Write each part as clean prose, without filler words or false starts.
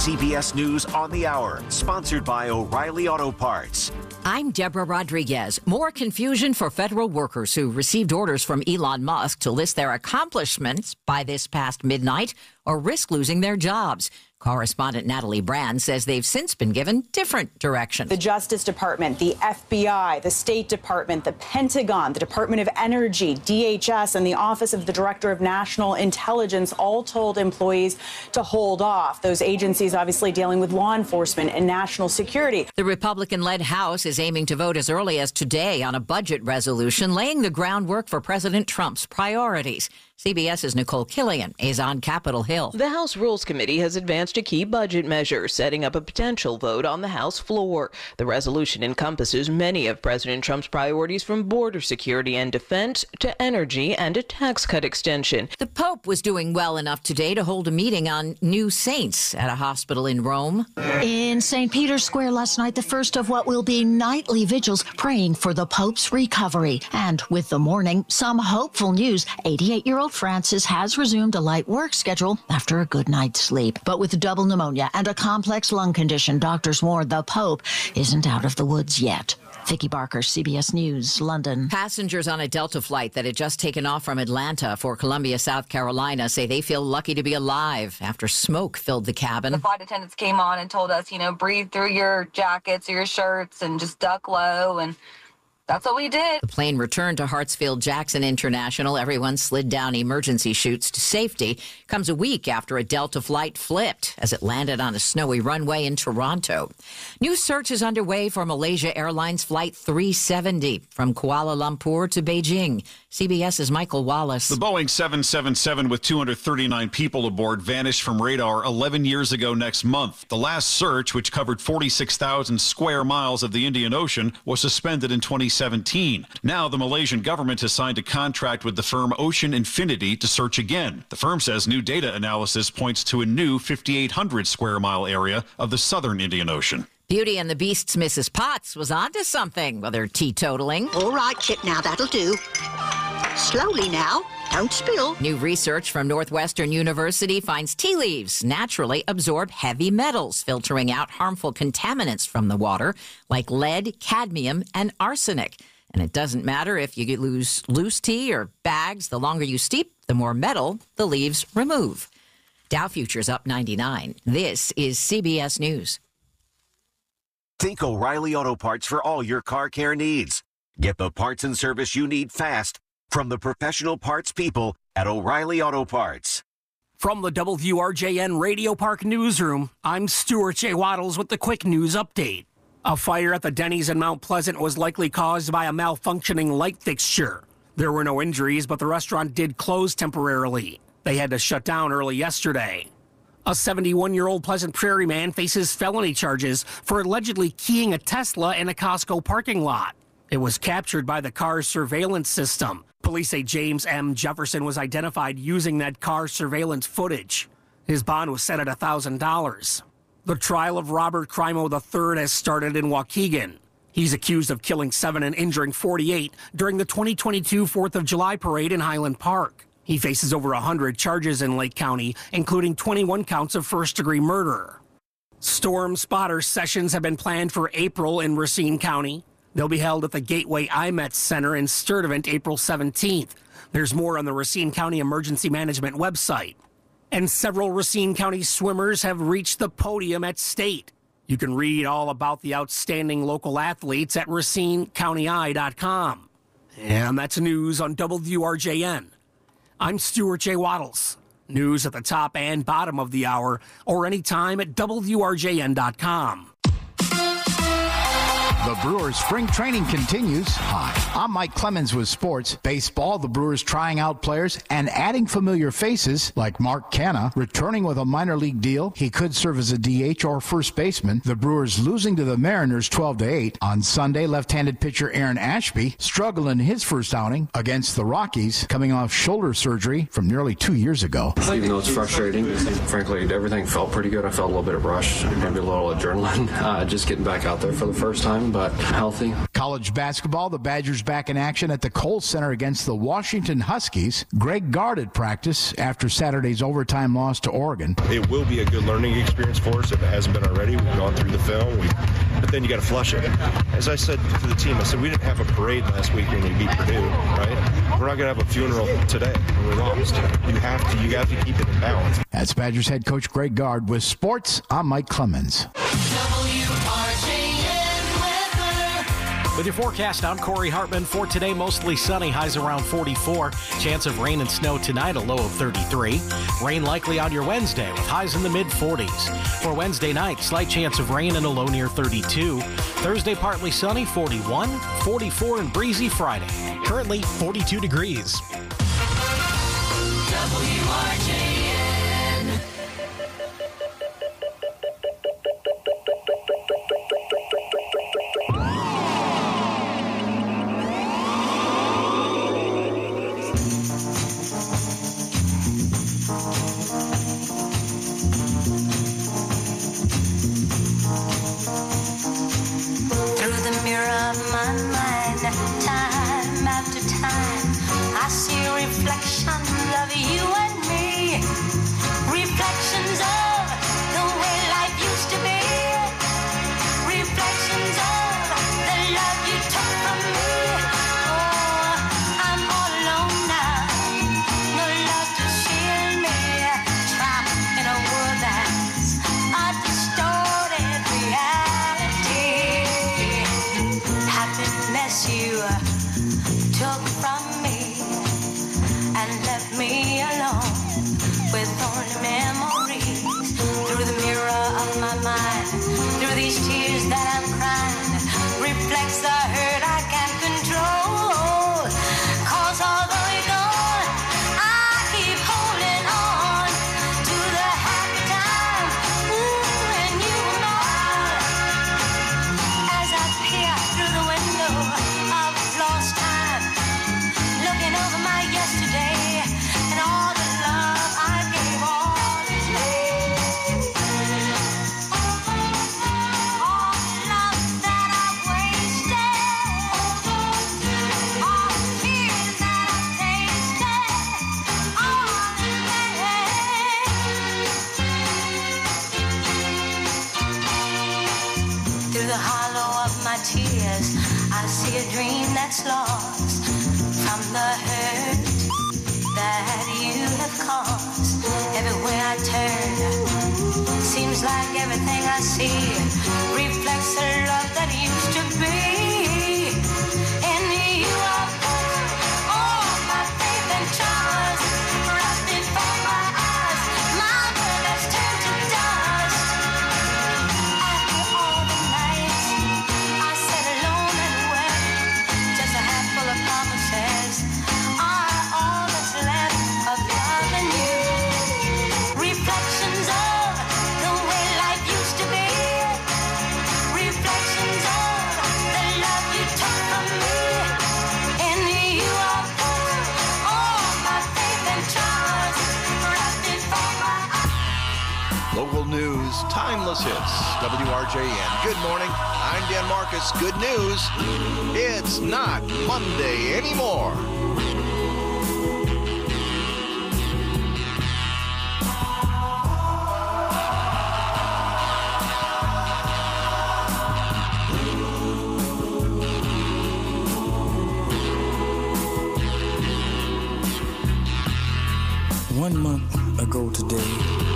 CBS News on the Hour, sponsored by O'Reilly Auto Parts. I'm Deborah Rodriguez. More confusion for federal workers who received orders from Elon Musk to list their accomplishments by this past midnight or risk losing their jobs. Correspondent Natalie Brand says they've since been given different directions. The Justice Department, the FBI, the State Department, the Pentagon, the Department of Energy, DHS, and the Office of the Director of National Intelligence all told employees to hold off. Those agencies obviously dealing with law enforcement and national security. The Republican-led House is aiming to vote as early as today on a budget resolution, laying the groundwork for President Trump's priorities. CBS's Nicole Killian is on Capitol Hill. The House Rules Committee has advanced a key budget measure, setting up a potential vote on the House floor. The resolution encompasses many of President Trump's priorities, from border security and defense to energy and a tax cut extension. The Pope was doing well enough today to hold a meeting on new saints at a hospital in Rome. In St. Peter's Square last night, the first of what will be nightly vigils praying for the Pope's recovery. And with the morning, some hopeful news. 88-year-old Francis has resumed a light work schedule after a good night's sleep. But with double pneumonia and a complex lung condition, doctors warn the Pope isn't out of the woods yet. Vicki Barker, CBS News, London. Passengers on a Delta flight that had just taken off from Atlanta for Columbia, South Carolina, say they feel lucky to be alive after smoke filled the cabin. The flight attendants came on and told us, breathe through your jackets or your shirts and just duck low, and that's what we did. The plane returned to Hartsfield-Jackson International. Everyone slid down emergency chutes to safety. Comes a week after a Delta flight flipped as it landed on a snowy runway in Toronto. New search is underway for Malaysia Airlines Flight 370 from Kuala Lumpur to Beijing. CBS's Michael Wallace. The Boeing 777 with 239 people aboard vanished from radar 11 years ago next month. The last search, which covered 46,000 square miles of the Indian Ocean, was suspended in 2017. Now the Malaysian government has signed a contract with the firm Ocean Infinity to search again. The firm says new data analysis points to a new 5,800 square mile area of the southern Indian Ocean. Beauty and the Beast's Mrs. Potts was onto something with her teetotaling. All right, Chip, now that'll do. Slowly now. Don't spill. New research from Northwestern University finds tea leaves naturally absorb heavy metals, filtering out harmful contaminants from the water like lead, cadmium, and arsenic. And it doesn't matter if you lose loose tea or bags. The longer you steep, the more metal the leaves remove. Dow futures up 99. This is CBS News. Think O'Reilly Auto Parts for all your car care needs. Get the parts and service you need fast from the professional parts people at O'Reilly Auto Parts. From the WRJN Radio Park Newsroom, I'm Stuart J. Waddles with the quick news update. A fire at the Denny's in Mount Pleasant was likely caused by a malfunctioning light fixture. There were no injuries, but the restaurant did close temporarily. They had to shut down early yesterday. A 71-year-old Pleasant Prairie man faces felony charges for allegedly keying a Tesla in a Costco parking lot. It was captured by the car's surveillance system. Police say James M. Jefferson was identified using that car's surveillance footage. His bond was set at $1,000. The trial of Robert Crimo III has started in Waukegan. He's accused of killing 7 and injuring 48 during the 2022 4th of July parade in Highland Park. He faces over 100 charges in Lake County, including 21 counts of first-degree murder. Storm spotter sessions have been planned for April in Racine County. They'll be held at the Gateway IMET Center in Sturtevant April 17th. There's more on the Racine County Emergency Management website. And several Racine County swimmers have reached the podium at state. You can read all about the outstanding local athletes at RacineCountyEye.com. And that's news on WRJN. I'm Stuart J. Waddles. News at the top and bottom of the hour or anytime at WRJN.com. The Brewers spring training continues. Hi, I'm Mike Clemens with sports. Baseball, the Brewers trying out players and adding familiar faces like Mark Canha, returning with a minor league deal. He could serve as a DH or first baseman. The Brewers losing to the Mariners 12-8. On Sunday, left-handed pitcher Aaron Ashby struggled in his first outing against the Rockies, coming off shoulder surgery from nearly 2 years ago. Even though it's frustrating, frankly, everything felt pretty good. I felt a little bit of rush, maybe a little adrenaline, just getting back out there for the first time. But not healthy. College basketball, the Badgers back in action at the Kohl Center against the Washington Huskies. Greg Gard at practice after Saturday's overtime loss to Oregon. It will be a good learning experience for us if it hasn't been already. We've gone through the film, but then you got to flush it. As I said to the team, I said we didn't have a parade last week when we beat Purdue, right? We're not going to have a funeral today when we lost. You have to keep it in balance. That's Badgers head coach Greg Gard. With sports, I'm Mike Clemens. With your forecast, I'm Corey Hartman. For today, mostly sunny, highs around 44. Chance of rain and snow tonight, a low of 33. Rain likely on your Wednesday with highs in the mid-40s. For Wednesday night, slight chance of rain and a low near 32. Thursday, partly sunny, 41. 44 and breezy Friday. Currently 42 degrees. WRJN. Timeless hits. WRJN. Good morning. I'm Dan Marcus. Good news. It's not Monday anymore. One month ago today,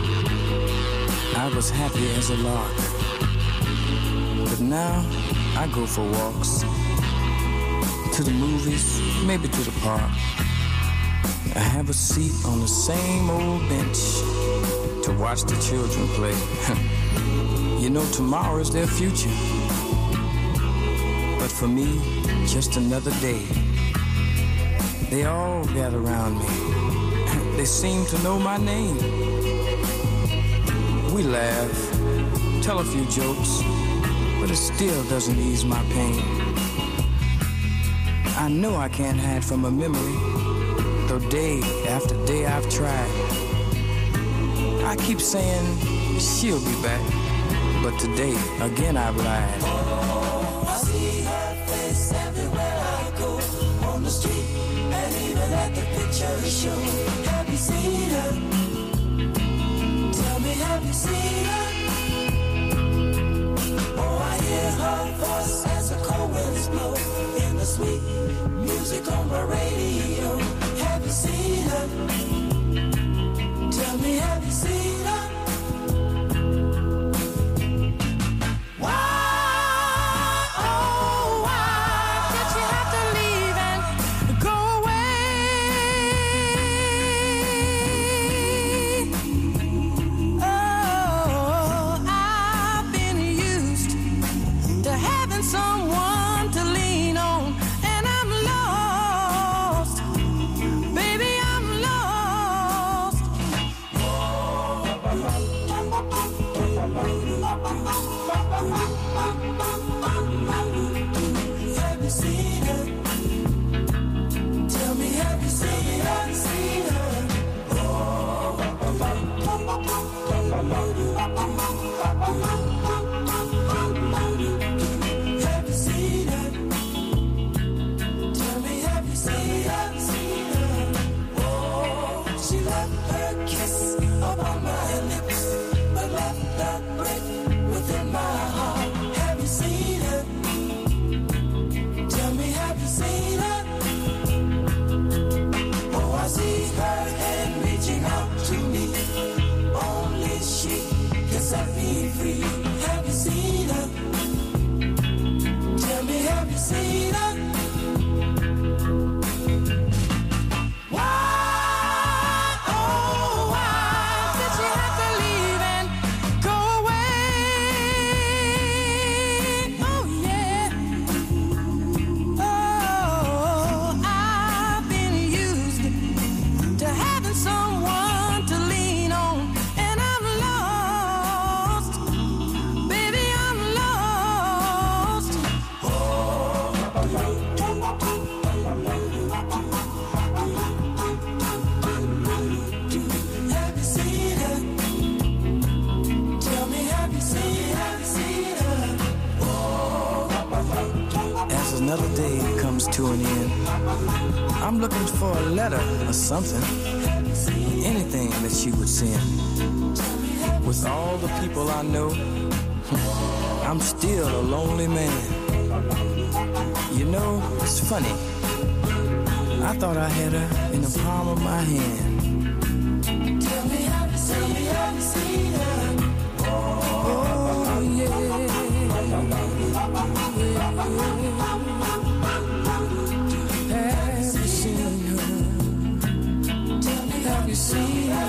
I was happy as a lark, but now I go for walks, to the movies, maybe to the park. I have a seat on the same old bench to watch the children play. You know, tomorrow is their future, but for me, just another day. They all gather around me. They seem to know my name. We laugh, tell a few jokes, but it still doesn't ease my pain. I know I can't hide from a memory, though day after day I've tried. I keep saying she'll be back, but today again I've lied. see her face everywhere I go, on the street and even at the picture show. Have you seen her? Tell me, have you seen her? Oh, I hear her voice as the cold winds blow in the sweet music on my radio. Have you seen her? Tell me, have you seen her? Another day comes to an end. I'm looking for a letter or something, anything that she would send. With all the people I know, I'm still a lonely man. You know, it's funny. I thought I had her in the palm of my hand. Tell me, have you seen her? Oh, yeah. Have you seen her? Have you seen her?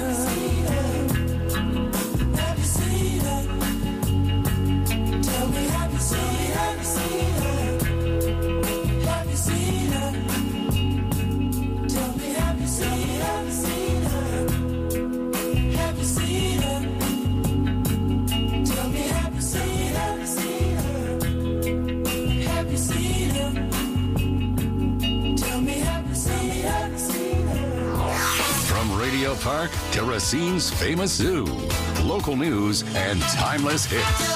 Have you seen her? Tell me, have you seen her? Have you seen her? Tell me, have you seen her? Have you seen her? Tell me, have you seen her? Have you seen her? Tell me, have you seen her? From Radio Park to Racine's famous zoo, local news and timeless hits.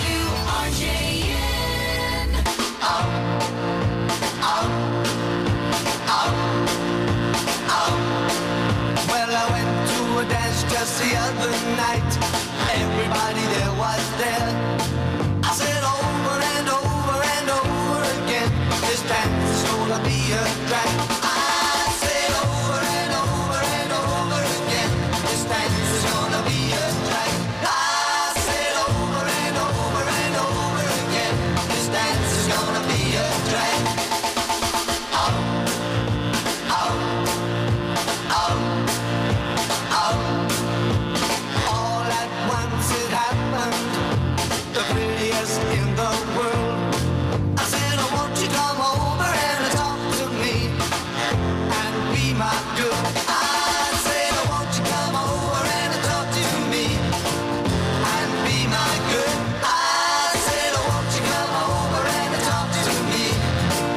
WRJN. Oh, oh, oh, oh. Well, I went to a dance just the other night. Everybody there was there. I said over and over and over again, this dance is gonna be a drag. I said over and over and over again, this dance is gonna be a drag. I said over and over and over again, this dance is gonna be a drag. Oh, oh, oh, oh. All at once it happened, the prettiest in the world. I said, oh, won't you come over and talk to me and be my girl? I said, oh, won't you come over and talk to me and be my girl? I said, oh, won't you come over and talk to me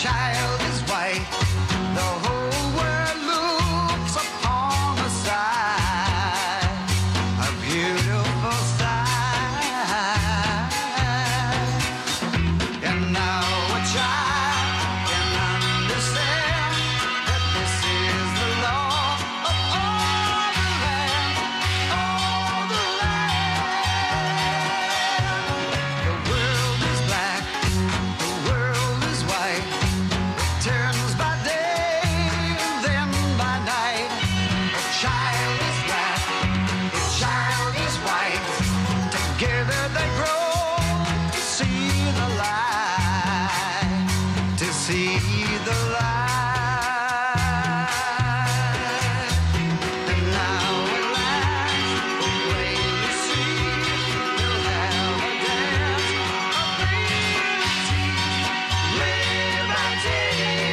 child is white, the whole world looks upon a sight, a beautiful sight. And now a child can understand that this is the law of all the land, all the land. The world is black, the world is white, it turns by day and then by night. A child is black, a child is white, together they grow to see the light, to see the light. And now at last, the way you see, we'll have a dance of liberty, liberty.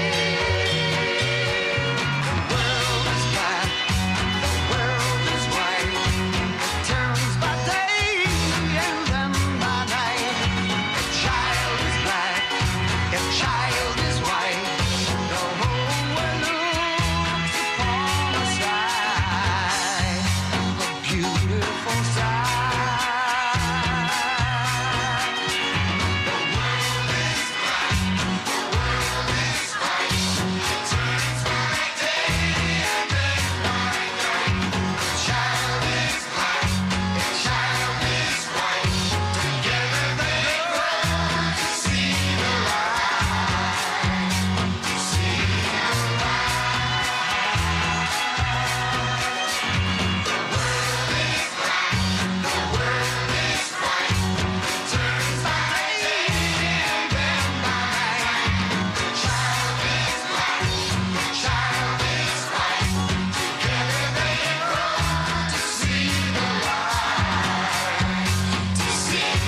The world is black, the world is white, it turns by day and then by night. A child is black, a child is white, the whole world looks upon a sight, a beautiful sight. The world is black, the world is white, it turns by day and then by night. A child is black, a child is white, together they grow to see the light, to see the light. The world is black, the world is white, it turns by day and then by night. The child is black, the child is white, together they grow to see the light, to see the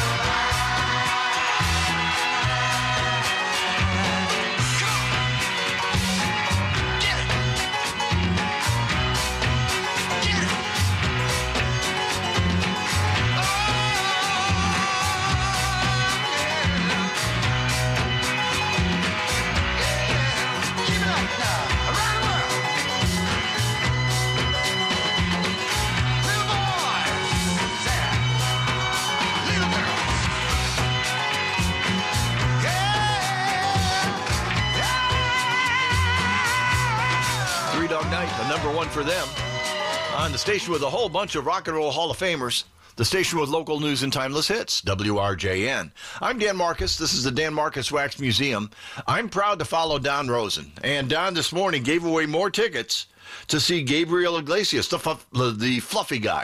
Three Dog Night, the number one for them. On the station with a whole bunch of Rock and Roll Hall of Famers. The station with local news and timeless hits, WRJN. I'm Dan Marcus. This is the Dan Marcus Wax Museum. I'm proud to follow Don Rosen. And Don this morning gave away more tickets to see Gabriel Iglesias, the fluffy guy.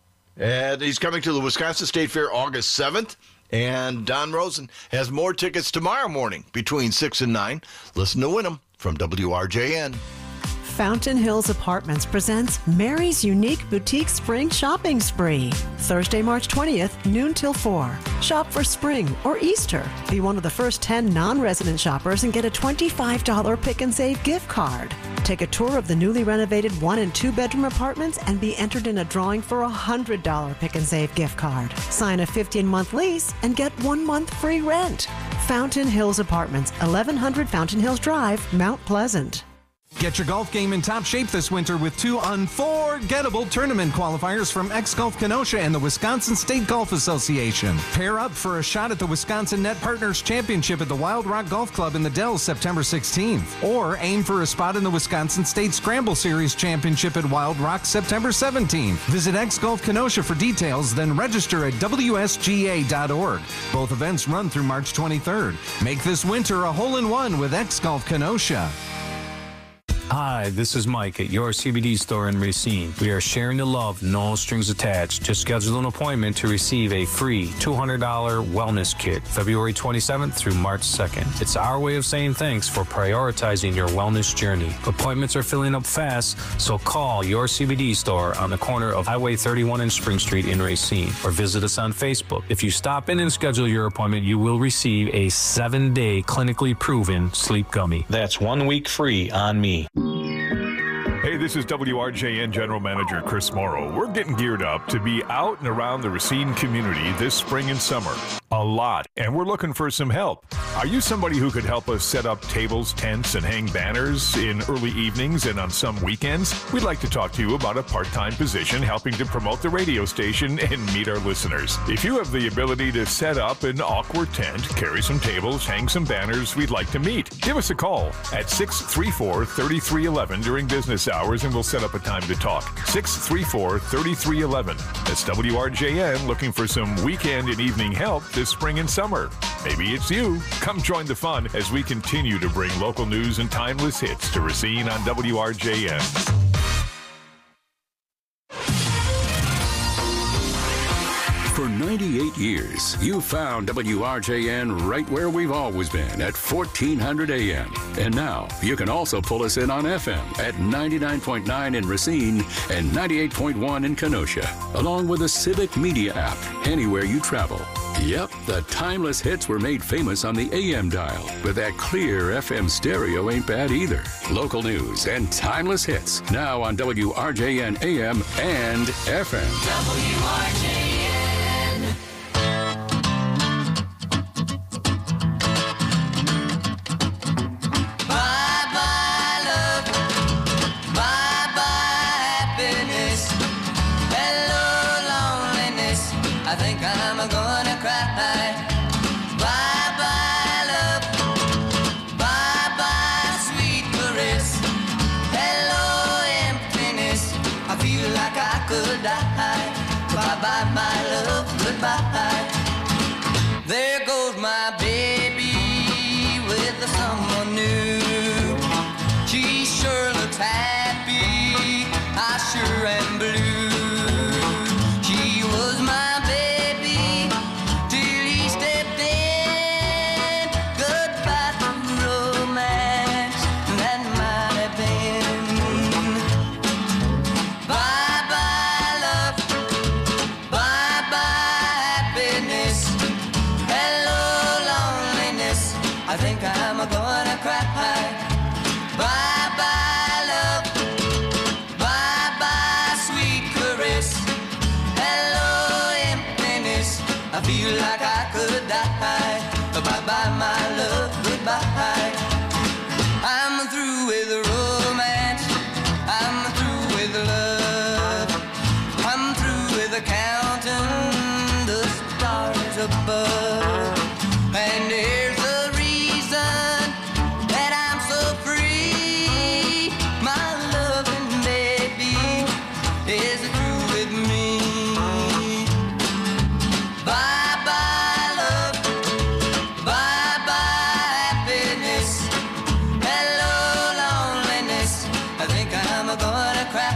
And he's coming to the Wisconsin State Fair August 7th. And Don Rosen has more tickets tomorrow morning between 6 and 9. Listen to win them from WRJN. Fountain Hills Apartments presents Mary's Unique Boutique Spring Shopping Spree. Thursday, March 20th, noon till 4. Shop for spring or Easter. Be one of the first 10 non-resident shoppers and get a $25 Pick and Save gift card. Take a tour of the newly renovated 1- and 2-bedroom apartments and be entered in a drawing for a $100 Pick and Save gift card. Sign a 15-month lease and get 1 month free rent. Fountain Hills Apartments, 1100 Fountain Hills Drive, Mount Pleasant. Get your golf game in top shape this winter with 2 unforgettable tournament qualifiers from X-Golf Kenosha and the Wisconsin State Golf Association. Pair up for a shot at the Wisconsin Net Partners Championship at the Wild Rock Golf Club in the Dells September 16th. Or aim for a spot in the Wisconsin State Scramble Series Championship at Wild Rock September 17th. Visit X-Golf Kenosha for details, then register at WSGA.org. Both events run through March 23rd. Make this winter a hole-in-one with X-Golf Kenosha. Hi, this is Mike at your CBD store in Racine. We are sharing the love, no strings attached. Just schedule an appointment to receive a free $200 wellness kit, February 27th through March 2nd. It's our way of saying thanks for prioritizing your wellness journey. Appointments are filling up fast, so call your CBD store on the corner of Highway 31 and Spring Street in Racine, or visit us on Facebook. If you stop in and schedule your appointment, you will receive a 7-day clinically proven sleep gummy. That's 1 week free on me. Hey this is WRJN General Manager Chris Morrow. We're getting geared up to be out and around the Racine community this spring and summer. A lot, and we're looking for some help. Are you somebody who could help us set up tables, tents, and hang banners in early evenings and on some weekends? We'd like to talk to you about a part-time position helping to promote the radio station and meet our listeners. If you have the ability to set up an awkward tent, carry some tables, hang some banners, we'd like to meet. Give us a call at 634-3311 during business hours and we'll set up a time to talk. 634-3311. That's WRJN looking for some weekend and evening help this spring and summer. Maybe it's you. Come join the fun as we continue to bring local news and timeless hits to Racine on WRJN. For 98 years, you found WRJN right where we've always been at 1400 AM. And now you can also pull us in on FM at 99.9 in Racine and 98.1 in Kenosha, along with the Civic Media app anywhere you travel. Yep, the timeless hits were made famous on the AM dial, but that clear FM stereo ain't bad either. Local news and timeless hits now on WRJN AM and FM. WRJN. Bye-bye, my love, goodbye. There goes my baby with someone new. She sure looks happy, I sure am blue. She was my baby till he stepped in. Goodbye to romance, that might have been. Bye-bye, love. I think I'm gonna cry. Bye-bye, love. Bye-bye, sweet caress. Hello, emptiness. I feel like I could die. Bye-bye, my love, goodbye. I'm through with romance. I'm through with love. I'm through with counting the stars above. And here's the reason that I'm so free. My loving baby is through with me. Bye-bye, love. Bye-bye, happiness. Hello, loneliness. I think I'm gonna cry.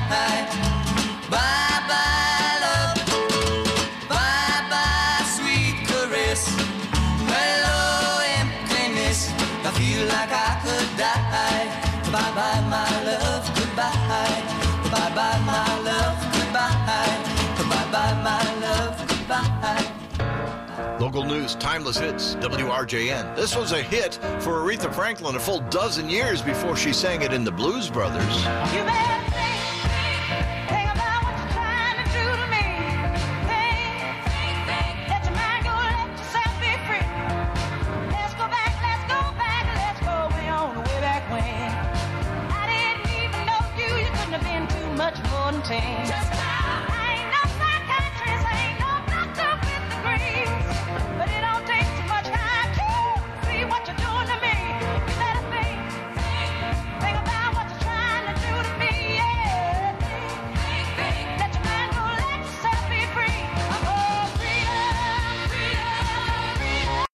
Bye-bye, love. Bye-bye, sweet caress. Hello, emptiness. I feel like I could die. Bye-bye, my love, goodbye. Bye-bye, my love, goodbye. Bye-bye, my love, goodbye. Local news, timeless hits, WRJN. This was a hit for Aretha Franklin a full dozen years before she sang it in the Blues Brothers. You better think about what you're trying to do to me. Think, let your mind go, let yourself be free. Let's go back, let's go way on, way back when. I didn't even know you couldn't have been too much more than 10. I ain't no psychiatrist, I ain't no doctor with degrees, but it don't take too much time to see what you're doing to me. You better think about what you're trying to do to me, yeah. Let your mind go, let yourself be free. Oh, freedom, freedom, freedom.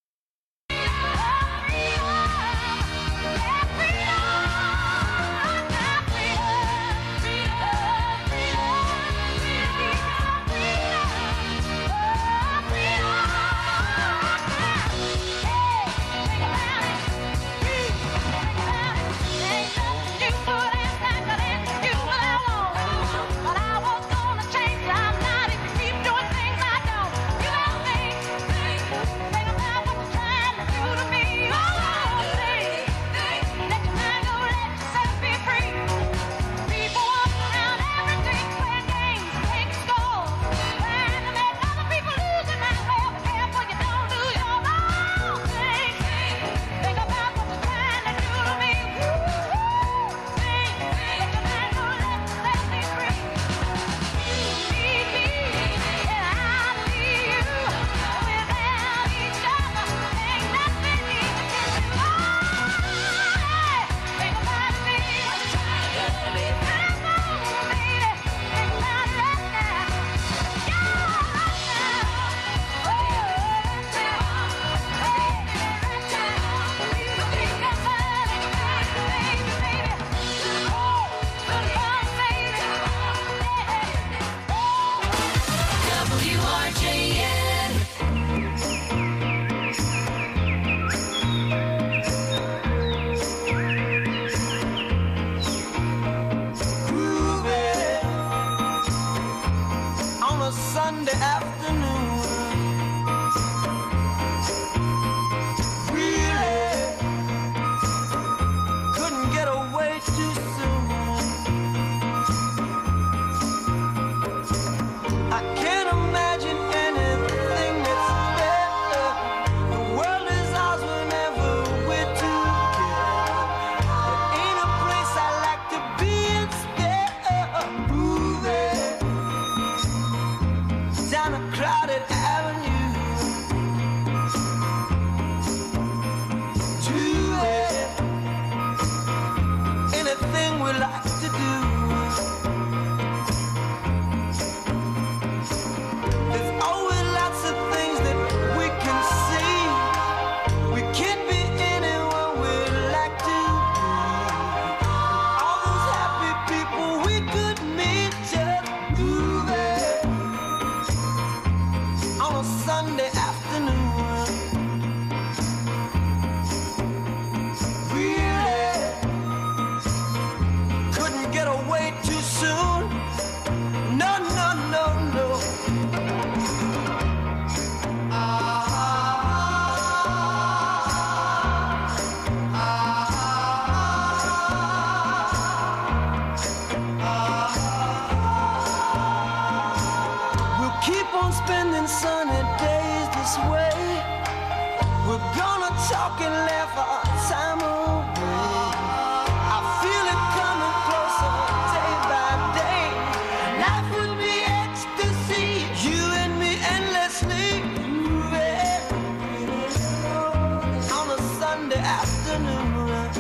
canoe.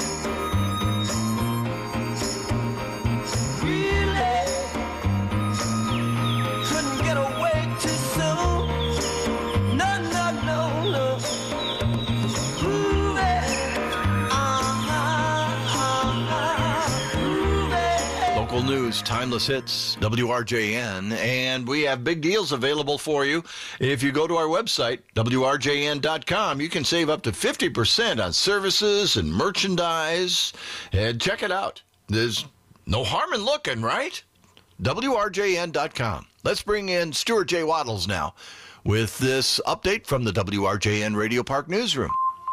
Really couldn't get away too soon. No, no, no, no. Ooh, Local news, timeless hits, WRJN, and we have big deals available for you. If you go to our website, WRJN.com, you can save up to 50% on services and merchandise, and check it out. There's no harm in looking, right? WRJN.com. Let's bring in Stuart J. Waddles now with this update from the WRJN Radio Park Newsroom.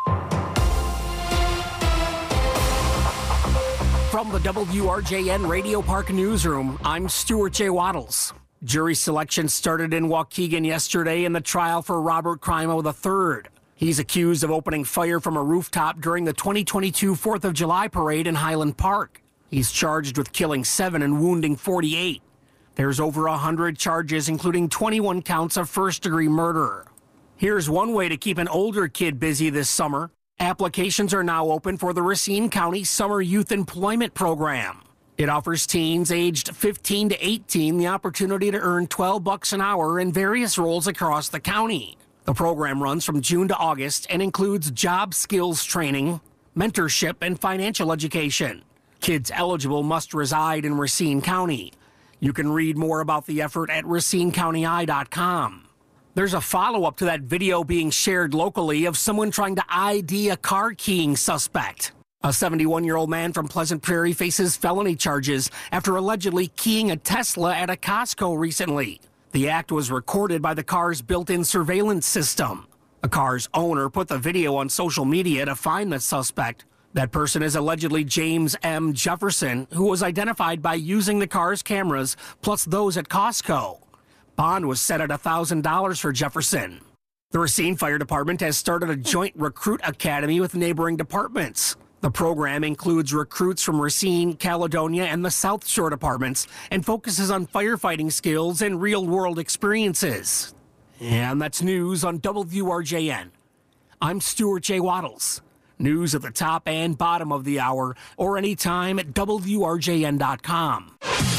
From the WRJN Radio Park Newsroom, I'm Stuart J. Waddles. Jury selection started in Waukegan yesterday in the trial for Robert Crimo III. He's accused of opening fire from a rooftop during the 2022 4th of July parade in Highland Park. He's charged with killing 7 and wounding 48. There's over 100 charges, including 21 counts of first-degree murder. Here's one way to keep an older kid busy this summer. Applications are now open for the Racine County Summer Youth Employment Program. It offers teens aged 15 to 18 the opportunity to earn $12 an hour in various roles across the county. The program runs from June to August and includes job skills training, mentorship, and financial education. Kids eligible must reside in Racine County. You can read more about the effort at racinecountyi.com. There's a follow-up to that video being shared locally of someone trying to ID a car keying suspect. A 71-year-old man from Pleasant Prairie faces felony charges after allegedly keying a Tesla at a Costco recently. The act was recorded by the car's built-in surveillance system. The car's owner put the video on social media to find the suspect. That person is allegedly James M. Jefferson, who was identified by using the car's cameras plus those at Costco. Bond was set at $1,000 for Jefferson. The Racine Fire Department has started a joint recruit academy with neighboring departments. The program includes recruits from Racine, Caledonia, and the South Shore departments and focuses on firefighting skills and real-world experiences. And that's news on WRJN. I'm Stuart J. Waddles. News at the top and bottom of the hour or anytime at WRJN.com.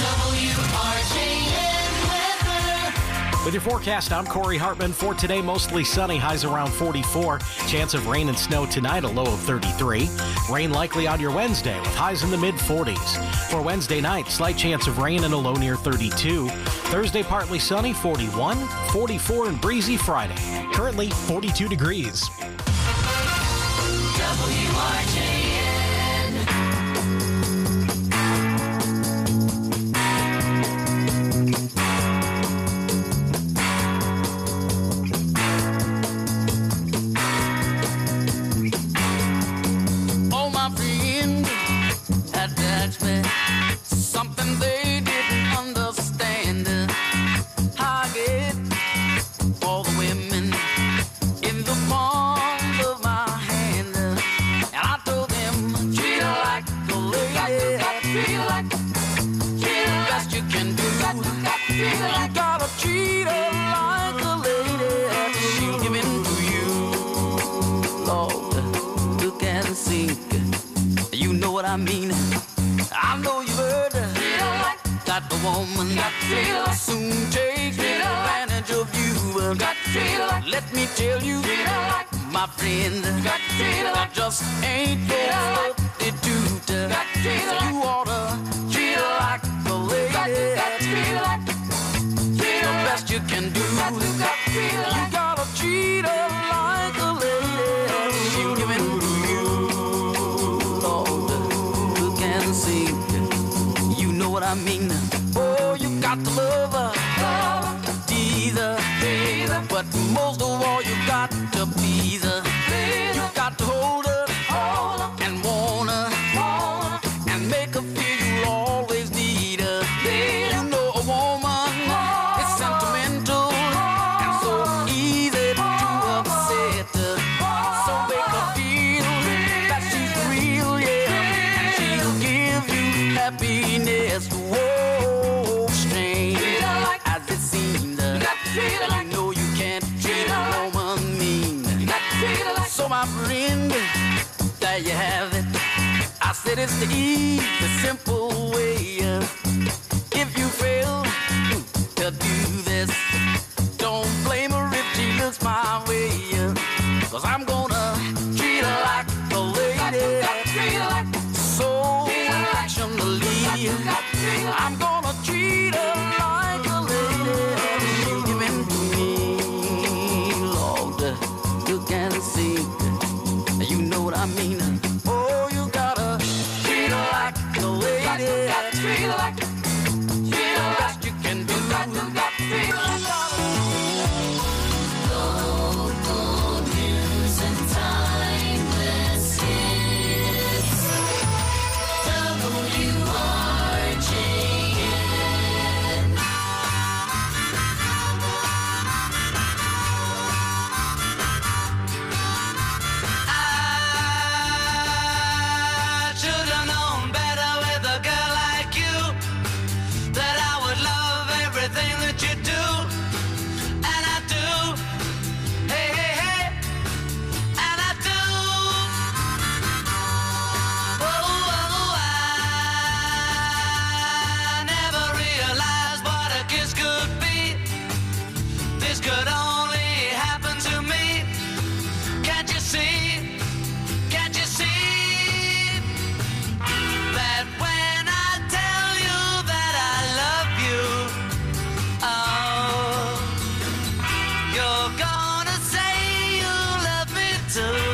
With your forecast, I'm Corey Hartman. For today, mostly sunny, highs around 44. Chance of rain and snow tonight, a low of 33. Rain likely on your Wednesday with highs in the mid-40s. For Wednesday night, slight chance of rain and a low near 32. Thursday, partly sunny, 41. 44 and breezy Friday. Currently, 42 degrees. WRJN. Something they didn't understand. I get all the women in the palm of my hand, and I told them treat her like a lady. Treat her like the best you can do. You gotta treat her like a lady. She'll give in to you, Lord. Look and sink. You know what I mean. I know you've heard that the woman soon take advantage of you. Let me tell you, my friend, that just ain't your substitute. So you ought to treat her like a lady. The best you can do. You gotta treat her like a lady. She'll give in to you, Lord. Look and see. You know what I mean. Oh, you got to love her, tease her, but most of all, you got to please her. You got to hold her and want her and make her feel you'll always need her. You know a woman is sentimental and so easy to upset her. So make her feel that she's real, yeah, and she'll give you happiness. Whoa, strange. there you have it. I said it's the easy, simple way. If you fail to do this, don't blame her if she looks my way. 'Cause I'm gonna treat her like a lady, so affectionately. I'm gonna treat her like a lady. She's giving to me, Lord, look and see. You know what I mean? Oh, you gotta treat her like a lady. Treat her like the best you can do. Local news and timeless hits. WRJN. I should have known better with a girl like you, that I would love everything that you do, and I do. Hey, hey, hey, and I do. Oh, I never realized what a kiss could be. This could only happen to me. Can't you see? Can't you see that when I tell you that I love you, oh, you're gonna say you love me too.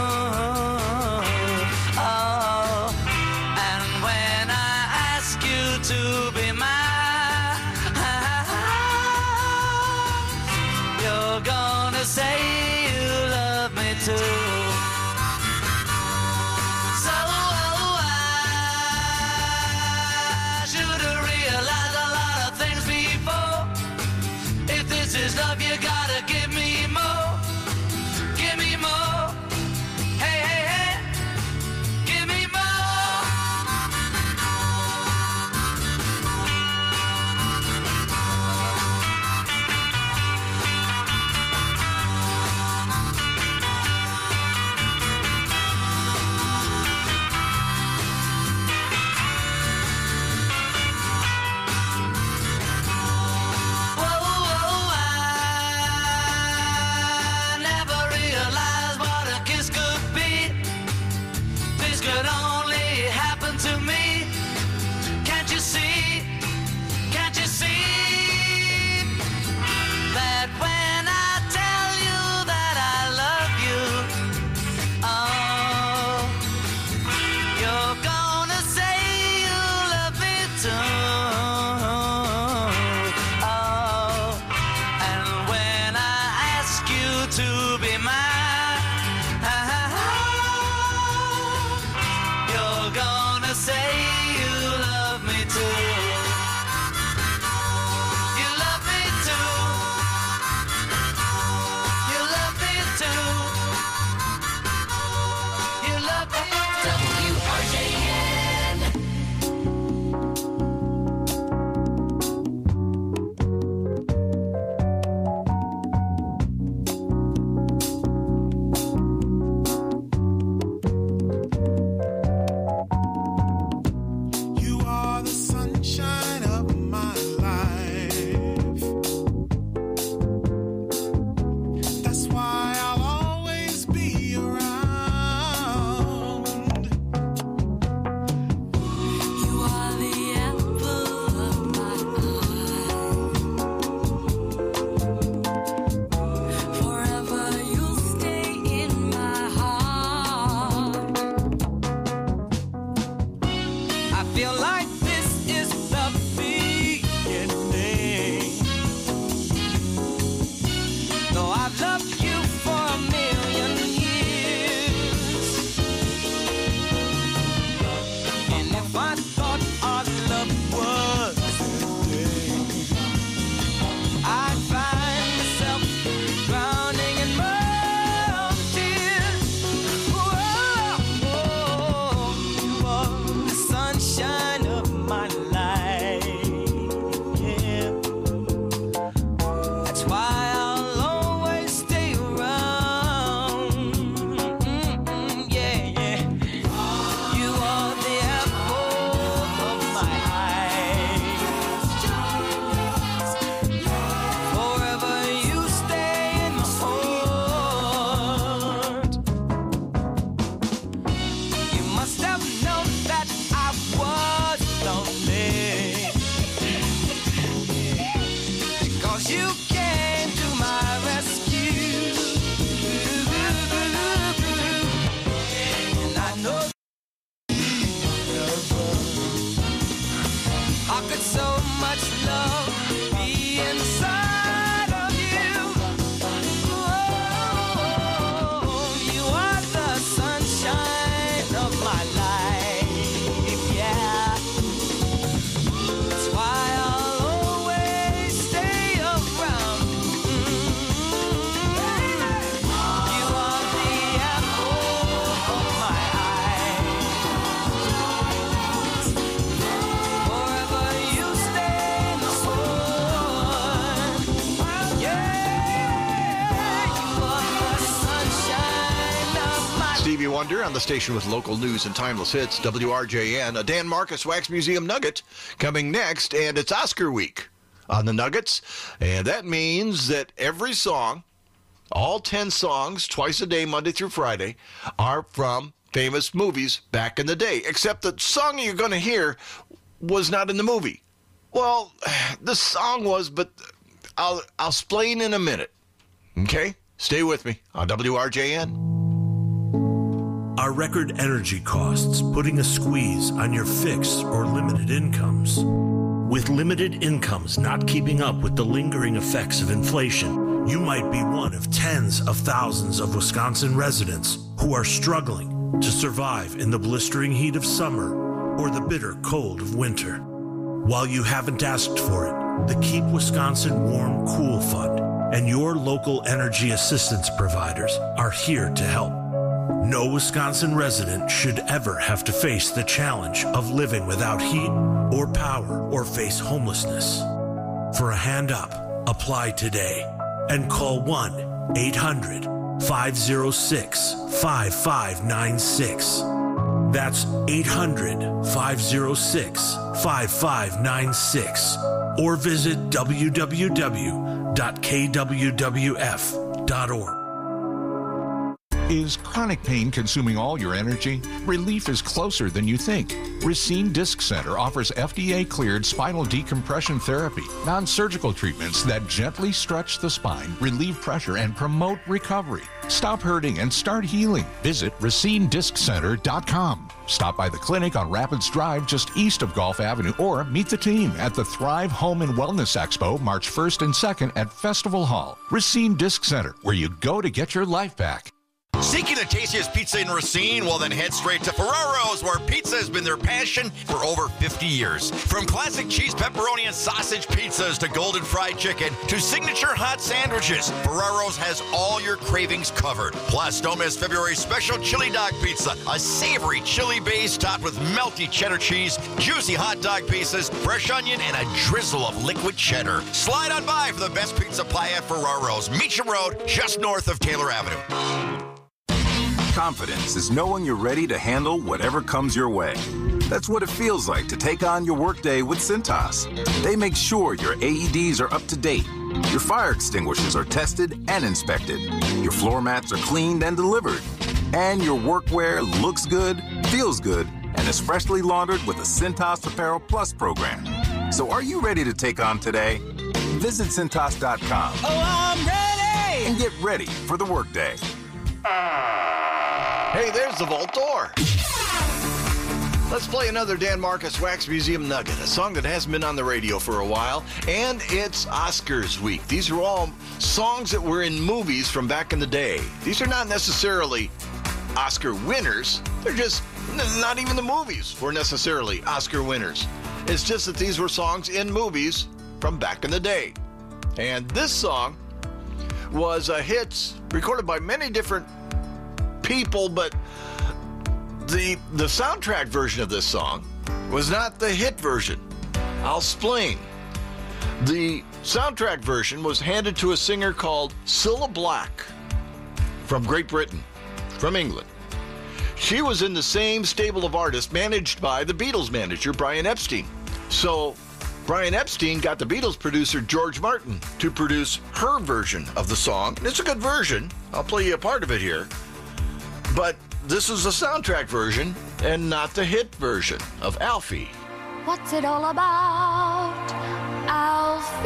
Oh, and when I ask you to be mine, you're gonna say you love me too. So I should have realized a lot of things before. If this is love, you gotta give me more. Give me more. Hey, hey, hey. Give me more. I never realized what a kiss could be. This could only happen to me. Can't you see? Can't you see that when I tell you that I love you, oh, you're gonna say you love me too. Oh, and when I ask you to be mine, you're gonna say you love me too. You love me too. You love me too. You love me too. WRJN. reminder on the station with local news and timeless hits, WRJN, a Dan Marcus Wax Museum Nugget coming next, and it's Oscar week on the Nuggets. And that means that every song, all 10 songs, twice a day, Monday through Friday, are from famous movies back in the day, except the song you're going to hear was not in the movie. Well, the song was, but I'll explain in a minute. Okay? Stay with me on WRJN. Are record energy costs putting a squeeze on your fixed or limited incomes? With limited incomes not keeping up with the lingering effects of inflation, you might be one of tens of thousands of Wisconsin residents who are struggling to survive in the blistering heat of summer or the bitter cold of winter. While you haven't asked for it, the Keep Wisconsin Warm Cool Fund and your local energy assistance providers are here to help. No Wisconsin resident should ever have to face the challenge of living without heat or power or face homelessness. For a hand up, apply today and call 1-800-506-5596. That's 800-506-5596. Or visit www.kwwf.org. Is chronic pain consuming all your energy? Relief is closer than you think. Racine Disc Center offers FDA-cleared spinal decompression therapy, non-surgical treatments that gently stretch the spine, relieve pressure, and promote recovery. Stop hurting and start healing. Visit RacineDiscCenter.com. Stop by the clinic on Rapids Drive just east of Gulf Avenue, or meet the team at the Thrive Home and Wellness Expo March 1st and 2nd at Festival Hall. Racine Disc Center, where you go to get your life back. Seeking the tastiest pizza in Racine? Well, then head straight to Ferraro's, where pizza has been their passion for over 50 years. From classic cheese, pepperoni, and sausage pizzas to golden fried chicken to signature hot sandwiches, Ferraro's has all your cravings covered. Plus, don't miss February's special chili dog pizza, a savory chili base topped with melty cheddar cheese, juicy hot dog pieces, fresh onion, and a drizzle of liquid cheddar. Slide on by for the best pizza pie at Ferraro's, Meacham Road, just north of Taylor Avenue. Confidence is knowing you're ready to handle whatever comes your way. That's what it feels like to take on your workday with Cintas. They make sure your AEDs are up to date, your fire extinguishers are tested and inspected, your floor mats are cleaned and delivered, and your workwear looks good, feels good, and is freshly laundered with a Cintas Apparel Plus program. So are you ready to take on today? Visit Cintas.com. Oh, I'm ready! And get ready for the workday. Hey, there's the vault door. Let's play another Dan Marcus Wax Museum Nugget, a song that hasn't been on the radio for a while, and it's Oscars week. These are all songs that were in movies from back in the day. These are not necessarily Oscar winners. They're just, not even the movies were necessarily Oscar winners. It's just that these were songs in movies from back in the day. And this song was a hit recorded by many different people, but the soundtrack version of this song was not the hit version. I'll explain. The soundtrack version was handed to a singer called Cilla Black from Great Britain, from England. She was in the same stable of artists managed by the Beatles manager, Brian Epstein. So Brian Epstein got the Beatles producer George Martin to produce her version of the song. And it's a good version. I'll play you a part of it here. But this is the soundtrack version and not the hit version of Alfie. What's it all about, Alfie?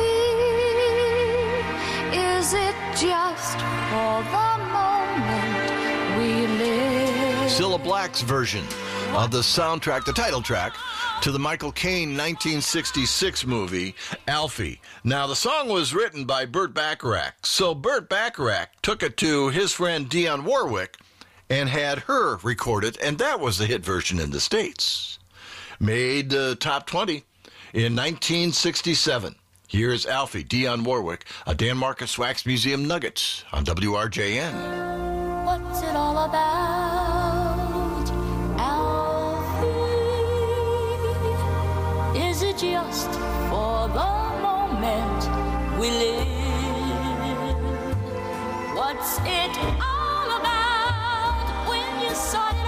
Is it just for the moment we live? Cilla Black's version of the soundtrack, the title track, to the Michael Caine 1966 movie, Alfie. Now, the song was written by Burt Bacharach. So Burt Bacharach took it to his friend Dionne Warwick and had her record it, and that was the hit version in the States. Made the top 20 in 1967. Here's Alfie, Dionne Warwick, a Dan Marcus Wax Museum Nugget on WRJN. What's it all about, Alfie? Is it just for the moment we live? What's it all about when you saw it?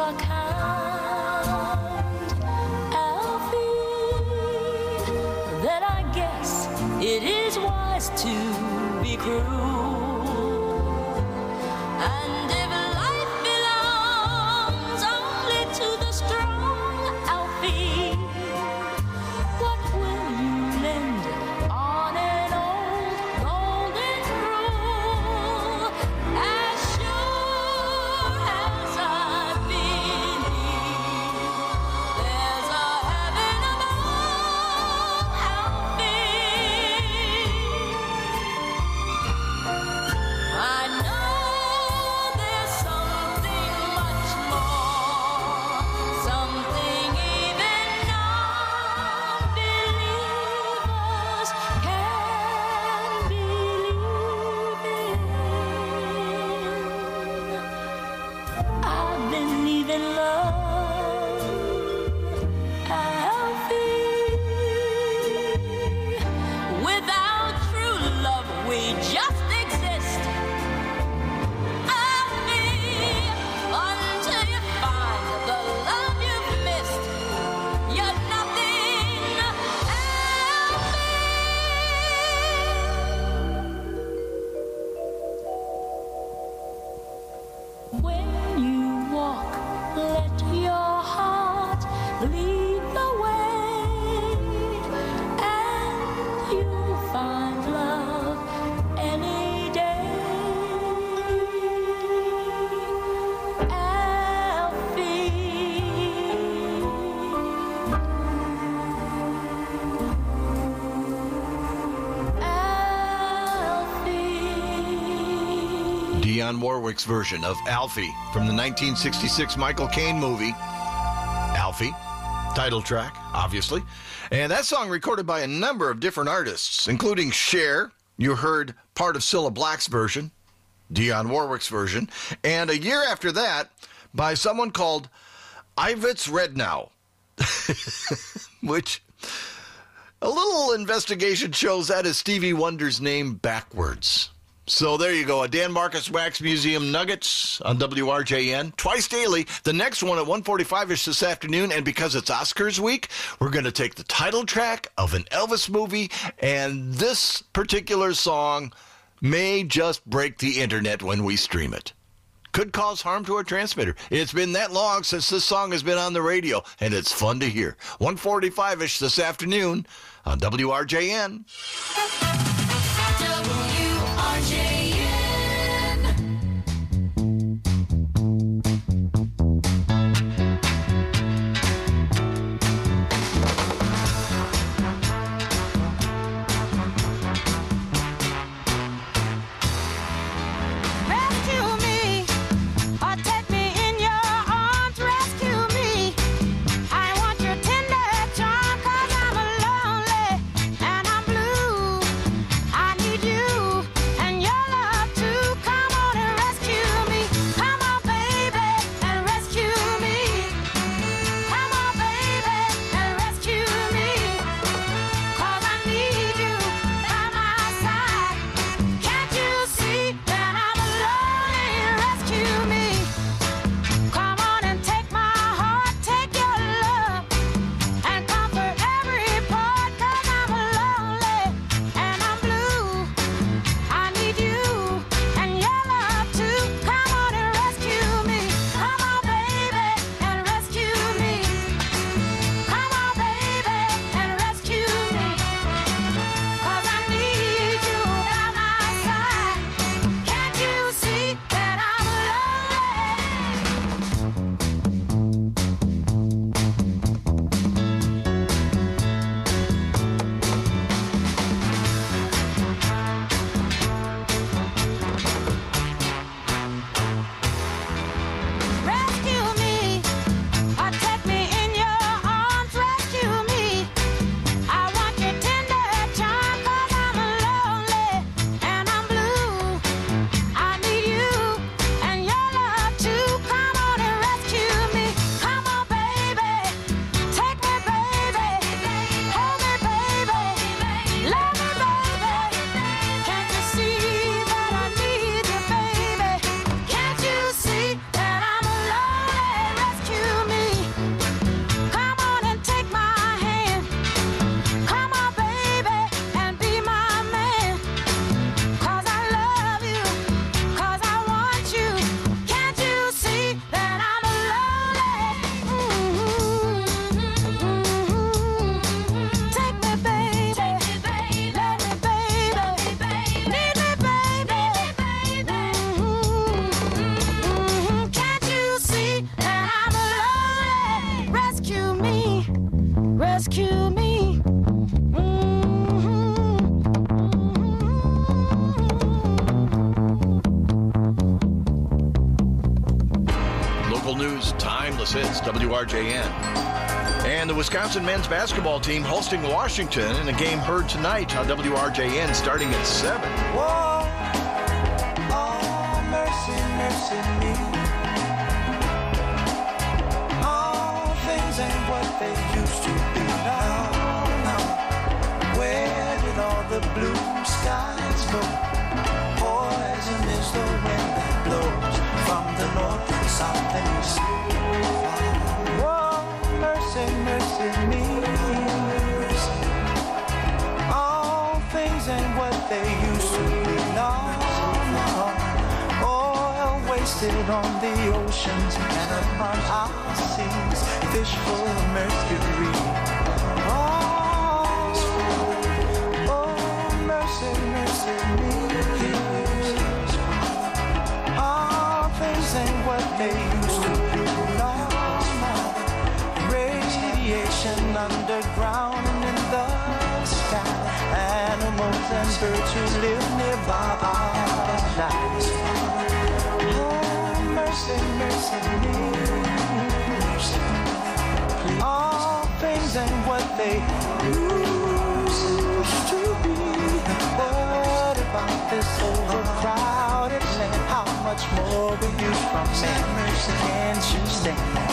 are kind, Alfie, then I guess it is wise to be cruel. And if life belongs only to the strong, Alfie, what will you lend on an old golden rule? As sure as I believe there's a heaven above, Alfie, I know there's something much more, something even non-believers can believe in. I believe in love, Alfie. Without true love, we just exist. Alfie, until you find the love you've missed, you're nothing, Alfie. When you walk, let your heart lead the way, and you'll find love any day. Dionne Warwick's version of Alfie from the 1966 Michael Caine movie, Alfie, title track, obviously. And that song recorded by a number of different artists, including Cher. You heard part of Cilla Black's version, Dionne Warwick's version, and a year after that by someone called Ivets Rednow, which a little investigation shows that is Stevie Wonder's name backwards. So there you go, a Dan Marcus Wax Museum Nuggets on WRJN, twice daily. The next one at 1:45-ish this afternoon, and because it's Oscars week, we're going to take the title track of an Elvis movie, and this particular song may just break the internet when we stream it. Could cause harm to our transmitter. It's been that long since this song has been on the radio, and it's fun to hear. 1:45-ish this afternoon on WRJN. And your rescue me. Local news, timeless hits, WRJN. And the Wisconsin men's basketball team hosting Washington in a game heard tonight on WRJN starting at 7. Whoa, oh, mercy, mercy me. All things ain't what they used to be now. Where did all the blue skies go? Poison is the wind that blows from the north and south and east. Whoa, mercy, mercy me. All things ain't what they used to be. No, no. Oil wasted on the oceans and upon our seas. Fish full of mercury. Oh, mercy, mercy me. All things ain't what they used to be. No, no. Radiation underground and in the sky. Animals and birds who live nearby are alive. Oh, mercy, mercy me. All things ain't what they used to be. What about this overcrowded land? How much more will you from me? Can't you stand that?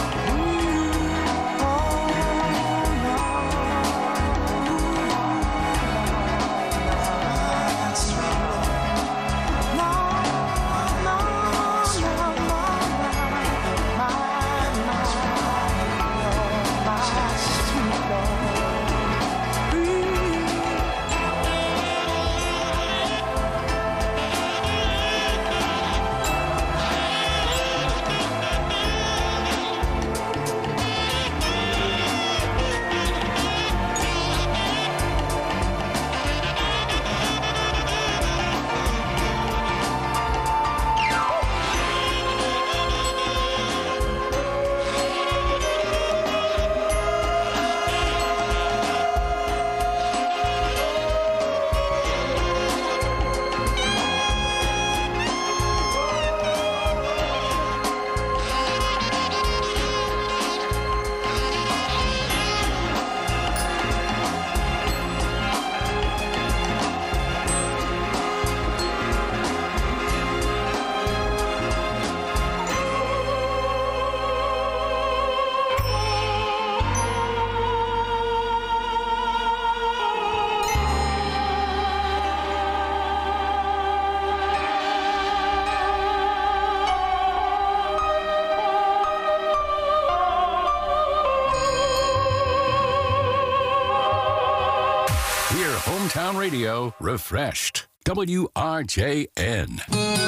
Hometown Radio refreshed. WRJN.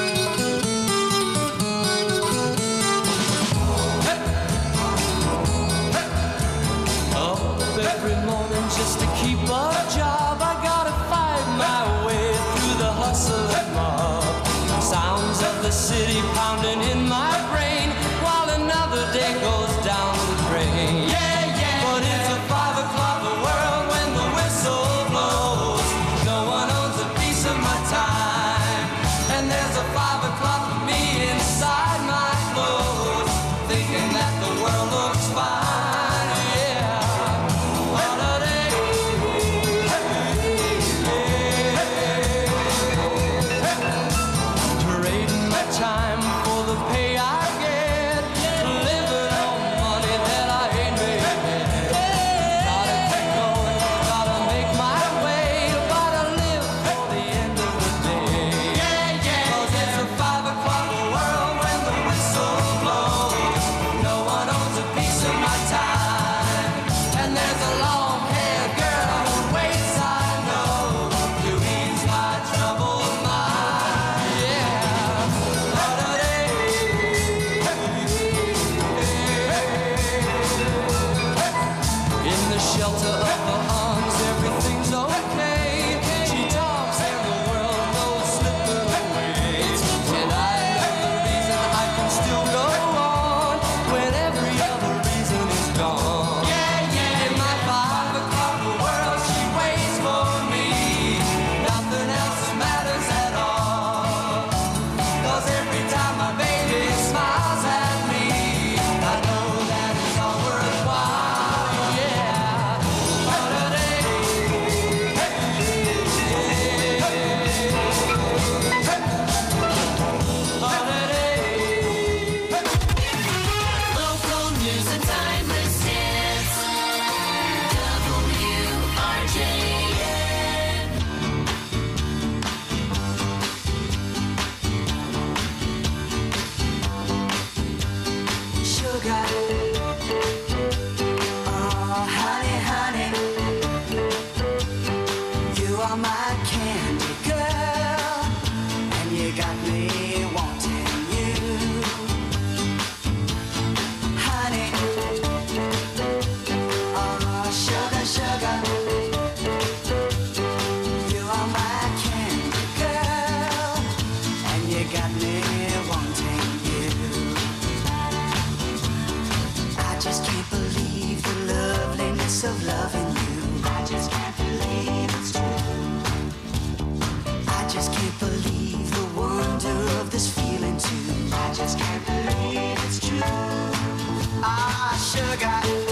Up every morning just to keep a job. I gotta fight my way through the hustle and mob. Sounds of the city pounding in my brain while another day goes down the drain. Yeah, yeah. But it's a 5 o'clock world when the whistle blows. No one owns a piece of my time, and there's a 5 o'clock for me inside my clothes, thinking that the world looks fine. Yeah, what a day. Trading my time for the pay I get, living on promise of loving you. I just can't believe it's true. I just can't believe the wonder of this feeling too. I just can't believe it's true. Ah, sugar.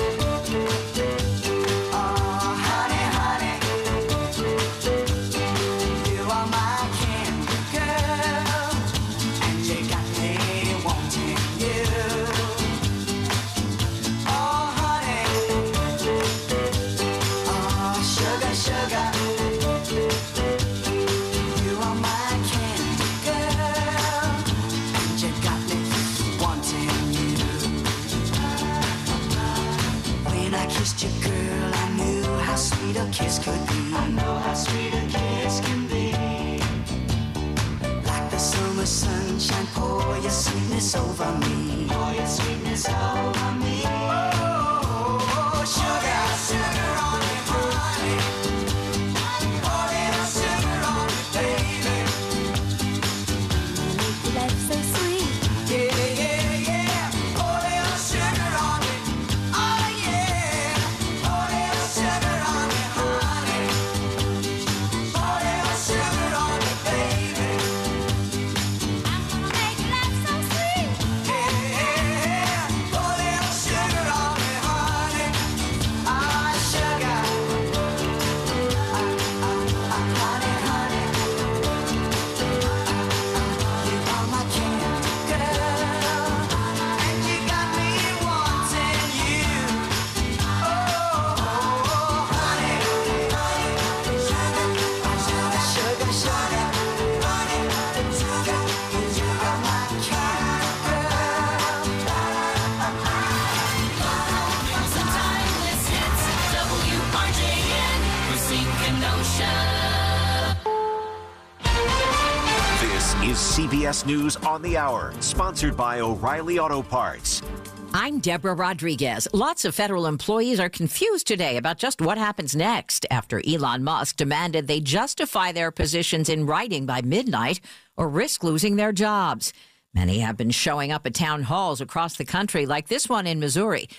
A kiss could be. I know how sweet a kiss can be. Like the summer sunshine, pour your sweetness over me. Pour your sweetness over me. Oh, sugar, sugar on me, honey. Pour little sugar on me, baby. Life's so sweet. Yeah, yeah, yeah. Pour little sugar on me. Oh, yeah. Pour little sugar on me. CBS News on the Hour, sponsored by O'Reilly Auto Parts. I'm Deborah Rodriguez. Lots of federal employees are confused today about just what happens next after Elon Musk demanded they justify their positions in writing by midnight or risk losing their jobs. Many have been showing up at town halls across the country, like this one in Missouri,